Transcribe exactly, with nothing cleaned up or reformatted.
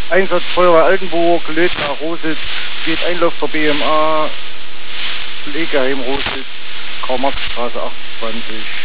Einsatz Feuerwehr Altenburg, Lötner Rositz, geht Einlauf der B M A, Pflegeheim Rositz, Karl-Marx-Straße achtundzwanzig.